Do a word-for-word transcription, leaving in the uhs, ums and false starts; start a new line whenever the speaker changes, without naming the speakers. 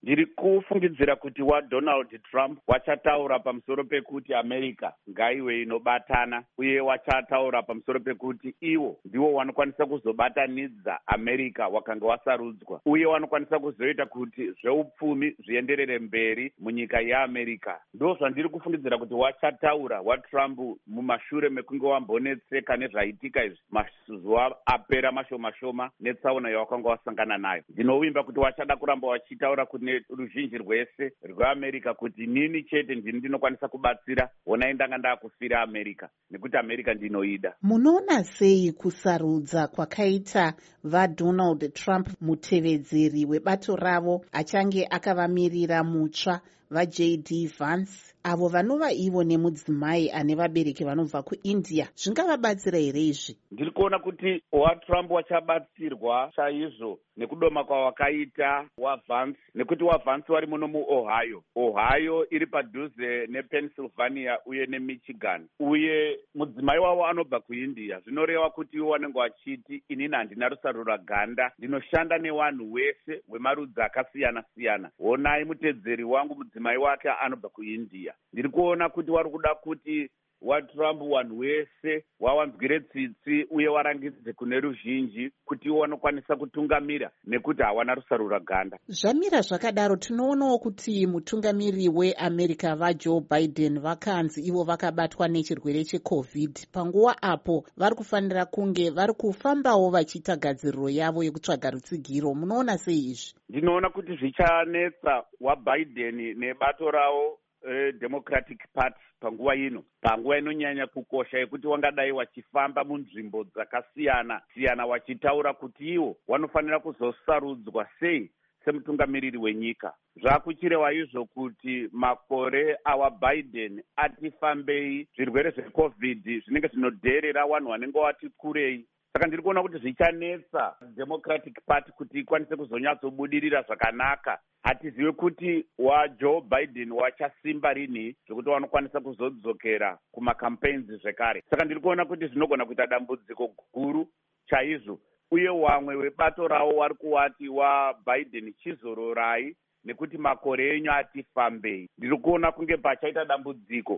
ndiri kufungidzira kuti waDonald Trump wachataura pamusoro pekuti America ngaive inobatana, uye wachataura pamusoro pekuti iwo ndiwo wanokwanisa kuzobatanidza America wakanga wasarudzwa, uye wanokwanisa kuzoita kuti zveupfumi zvienderere mberi munyika yeAmerica. Ndo zvandiri kufungidzira kuti wachataura waTrump mumashure mekunge wambonetseka nezvaitika izvi mazuva apera mashoma shoma netsaona yawakanga wasangana nayo. Ndinovimba kuti wachada kuramba wachitaura kune ruzhinji rwese rweAmerica kuti nini chete ndini ndinokwanisa kubatsira onai ndanga ndakufira America nekuti America ndinoida.
Munoona sei kusarudza kwakaita vaDonald Trump mutevedzeri webato ravo achange akavamirira mutsva vaJ D Vance, avo vanova ivo nemudzimai ane vabereki vanobva kuIndia? Zvingavabatsira here izvi?
Ndiri kuona kuti waTrump wachabatsirwa chaizvo nekudoma kwawakaita waVance, nekuti waVance wari muno muOhio. Ohio iri padhuze nePennsylvania uye neMichigan, uye mudzimai wavo anobva kuIndia. Zvinoreva kuti iwo wanenge wachiti inini handina rusarura ganda, ndinoshanda nevanhu wese wemarudzi akasiyana siyana. Honai mutedzeri wangu mudzimai wake anobva kuIndia. Ndiri kuona kuti wari kuda kuti waTrump wanhu wese wawanzwire tsitsi uye warangidze kune ruzhinji kuti iwo wanokwanisa kutungamira nekuti hawana rusarura ganda.
Zvamira zvakadaro, tinoonawo kuti mutungamiri weAmerica vaJoe Biden vakanzi ivo vakabatwa nechirwere cheCovid. Panguva apo vari kufanira kunge vari kufambawo vachiita gadziriro yavo yekutsvaga rutsigiro. Munoona sei izvi?
Ndinoona kuti zvichanetsa waBiden nebato ravo Uh, Democratic Party panguva ino, panguva inonyanya kukosha yekuti wangadai wachifamba munzvimbo dzakasiyana siyana wachitaura kuti iwo wanofanira kuzosarudzwa sei semutungamiriri wenyika. Zvakuchireva izvo kuti makore awaBiden atifambei, zvirwere zveCovid zvinenge zvinodherera vanhu vanenge vati kurei. Saka ndiri kuona kuti zvichanetsa Democratic Party kuti ikwanise kuzonyatsobudirira zvakanaka. Hatizive kuti waJoe Biden wachasimba rini zvokuti vanokwanisa kuzodzokera kumacampaigns zvekare. Saka ndiri kuona kuti zvinogona kuita dambudziko guru chaizvo, uye wamwe webato ravo wari kuwati waBiden chizororai nekuti makore enyu atifambei. Ndiri kuona kunge pachaita dambudziko